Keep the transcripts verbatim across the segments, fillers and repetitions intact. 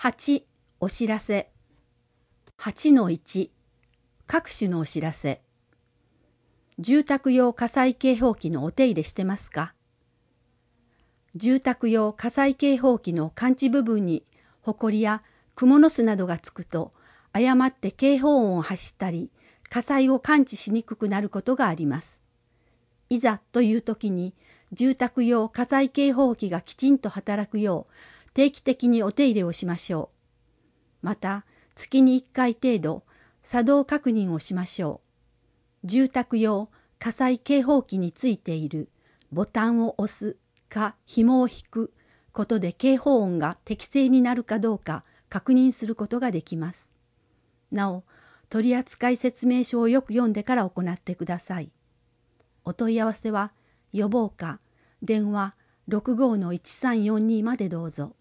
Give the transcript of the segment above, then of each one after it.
はち、お知らせ。はちのいち、各種のお知らせ。住宅用火災警報器のお手入れしてますか？住宅用火災警報器の感知部分にホコリやクモの巣などがつくと、誤って警報音を発したり、火災を感知しにくくなることがあります。いざという時に、住宅用火災警報器がきちんと働くよう、定期的にお手入れをしましょう。また、月にいっかい程度、作動確認をしましょう。住宅用火災警報器についているボタンを押すか紐を引くことで警報音が適正になるかどうか確認することができます。なお、取扱説明書をよく読んでから行ってください。お問い合わせは予防課電話 ろくごーのいちさんよんに までどうぞ。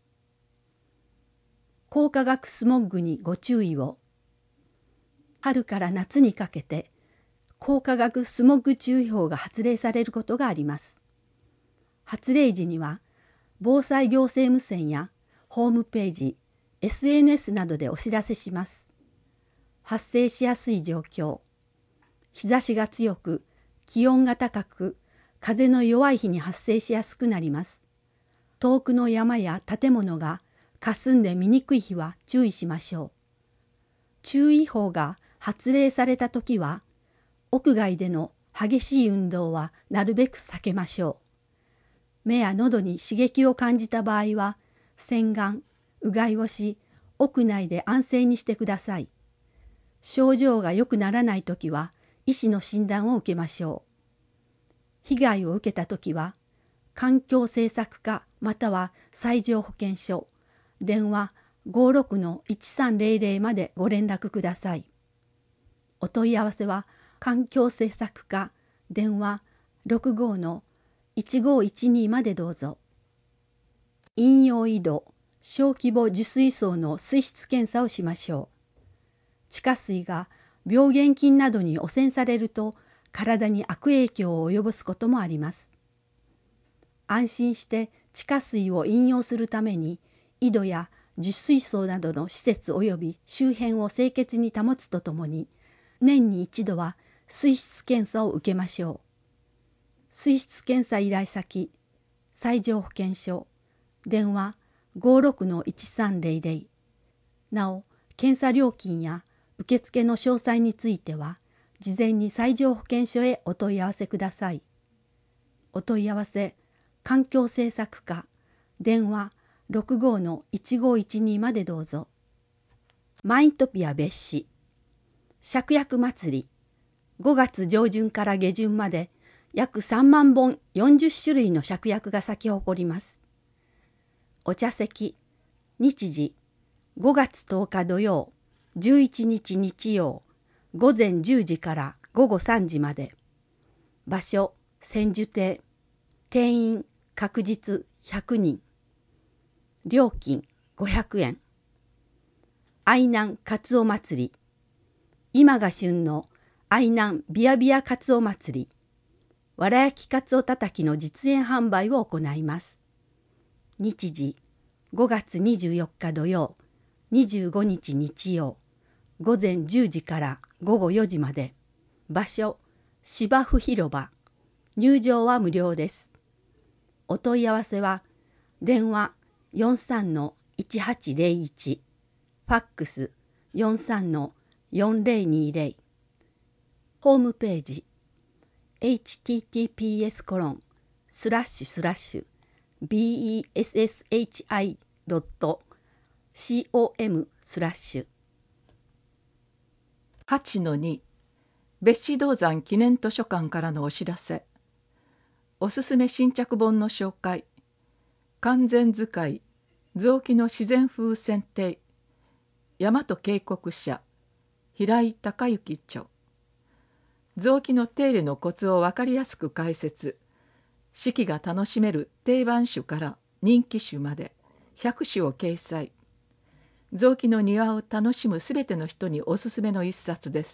光化学スモッグにご注意を。春から夏にかけて光化学スモッグ注意報が発令されることがあります。発令時には防災行政無線やホームページ、エスエヌエス などでお知らせします。発生しやすい状況。日差しが強く、気温が高く、風の弱い日に発生しやすくなります。遠くの山や建物が霞んで見にくい日は注意しましょう。注意報が発令されたときは、屋外での激しい運動はなるべく避けましょう。目や喉に刺激を感じた場合は、洗顔、うがいをし、屋内で安静にしてください。症状が良くならないときは、医師の診断を受けましょう。被害を受けたときは、環境政策課または災上保健所、電話 ごーろくのいちさんぜろぜろ までご連絡ください。お問い合わせは、環境政策課電話 ろくごーのいちごーいちに までどうぞ。飲用井戸、小規模受水槽の水質検査をしましょう。地下水が病原菌などに汚染されると体に悪影響を及ぼすこともあります。安心して地下水を飲用するために井戸や受水槽などの施設及び周辺を清潔に保つとともに、年に一度は水質検査を受けましょう。水質検査依頼先、災上保健所、電話 ごーろくのいちさんぜろぜろ。なお、検査料金や受付の詳細については、事前に災上保健所へお問い合わせください。お問い合わせ、環境政策課、電話 ろくごーのいちごーいちに までどうぞ。マイントピア別紙、芍薬祭り、ごがつ上旬から下旬まで約さんまんぼんよんじゅっしゅるいの芍薬が咲き誇ります。お茶席、日時、ごがつとおか土曜、じゅういちにち日曜、ごぜんじゅうじからごごさんじまで。場所、千住邸。定員、確実ひゃくにん。料金、ごひゃくえん。愛南かつお祭り。今が旬の愛南ビヤビヤかつお祭り。わら焼きかつおたたきの実演販売を行います。日時、ごがつにじゅうよっか土曜、にじゅうごにち日曜、ごぜんじゅうじからごごよじまで。場所、芝生広場。入場は無料です。お問い合わせは、電話 よんさんのいちはちぜろいち、ファックス よんさんのよんぜろにぜろ、ホームページ、エイチティーティーピーエスコロンスラッシュスラッシュビーイーエスエスエイチアイドットコムスラッシュはちのに 別紙銅山記念図書館からのお知らせ。おすすめ新着本の紹介。完全使い臓器の自然風剪定。大和渓谷社平井孝之著。臓器の手入れのコツを分かりやすく解説。四季が楽しめる定番種から人気種までひゃくしゅを掲載。臓器の庭を楽しむすべての人におすすめの一冊です。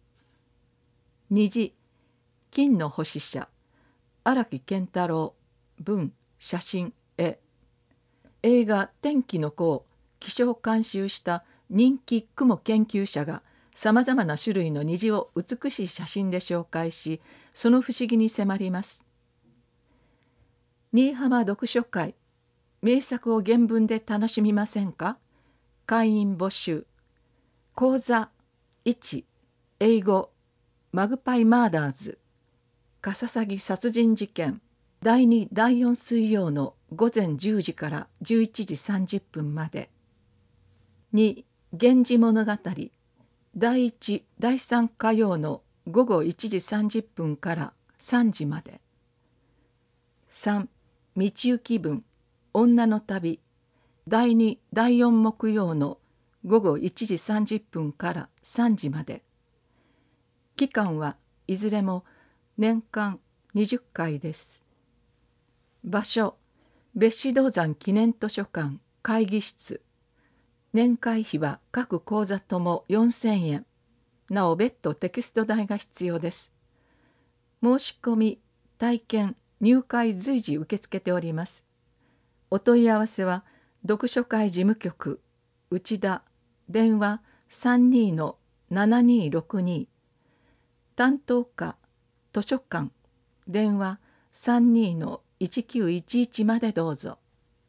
虹、金の星社荒木健太郎文写真絵。映画天気の子を気象監修した人気雲研究者がさまざまな種類の虹を美しい写真で紹介し、その不思議に迫ります。新居浜読書会、名作を原文で楽しみませんか？会員募集。講座いち、英語、マグパイマーダーズ、カササギ殺人事件、だいに、だいよん水曜のごぜんじゅうじからじゅういちじさんじゅっぷんまで。に、源氏物語、だいいち、だいさん火曜のごごいちじさんじゅっぷんからさんじまで。さん、道行き文、女の旅、だいに、だいよん木曜のごごいちじさんじゅっぷんからさんじまで。期間はいずれも年間にじゅっかいです。場所、別子銅山記念図書館会議室。年会費は各講座ともよんせんえん。なお別途テキスト代が必要です。申し込み、体験、入会随時受け付けております。お問い合わせは読書会事務局内田、電話 さんにーのななにーろくに、担当課図書館電話 さんにーのいちきゅういちいち までどうぞ。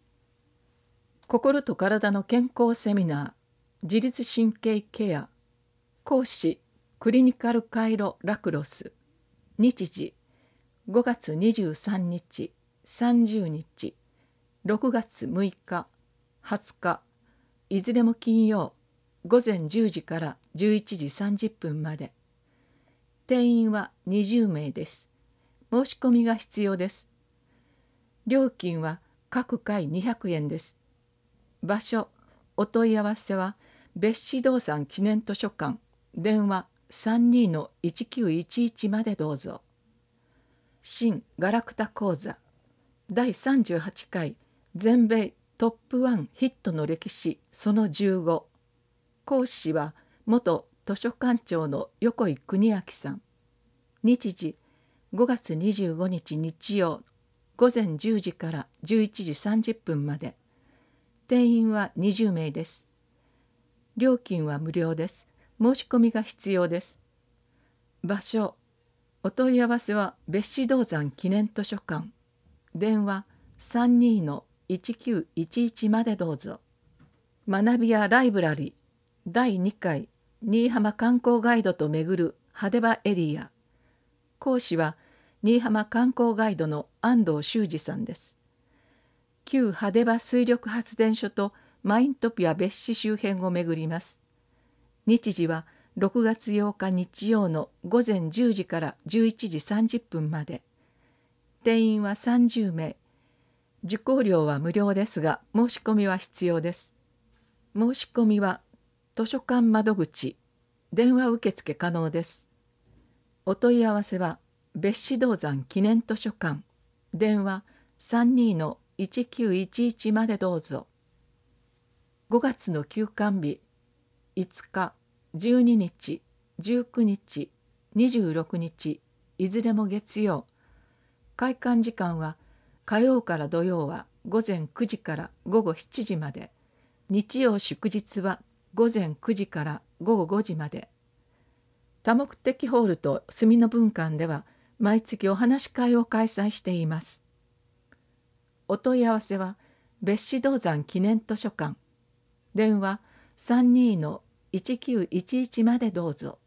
心と体の健康セミナー、自律神経ケア、講師クリニカルカイロラクロス。日時ごがつにじゅうさんにち、さんじゅうにち、ろくがつむいか、はつか、いずれも金曜、ごぜんじゅうじからじゅういちじさんじゅっぷんまで。定員はにじゅうめいです。申し込みが必要です。料金は各回にひゃくえんです。場所、お問い合わせは別子銅山記念図書館電話 さんにーのいちきゅういちいち までどうぞ。新ガラクタ講座だいさんじゅうはちかい全米トップワンヒットの歴史そのじゅうご。講師は元図書館長の横井邦明さん。日時ごがつにじゅうごにち日曜ごぜんじゅうじからじゅういちじさんじゅっぷんまで。定員はにじゅうめいです。料金は無料です。申し込みが必要です。場所、お問い合わせは別子銅山記念図書館電話 さんにーのいちきゅういちいち までどうぞ。学びやライブラリーだいにかい新居浜観光ガイドと巡る派手場エリア。講師は新居浜観光ガイドの安藤修二さんです。旧派手場水力発電所とマイントピア別子周辺を巡ります。日時はろくがつようか日曜のごぜんじゅうじからじゅういちじさんじゅっぷんまで。定員はさんじゅうめい。受講料は無料ですが申し込みは必要です。申し込みは図書館窓口電話受付可能です。お問い合わせは別子銅山記念図書館電話 さんにーのいちきゅういちいち までどうぞ。ごがつの休館日いつか、じゅうににち、じゅうくにち、にじゅうろくにちいずれも月曜。開館時間は火曜から土曜はごぜんくじからごごしちじまで、日曜祝日はごぜんくじからごごごじまで。多目的ホールと住の分館では毎月お話し会を開催しています。お問い合わせは別子銅山記念図書館電話 さんにーのいちきゅういちいち までどうぞ。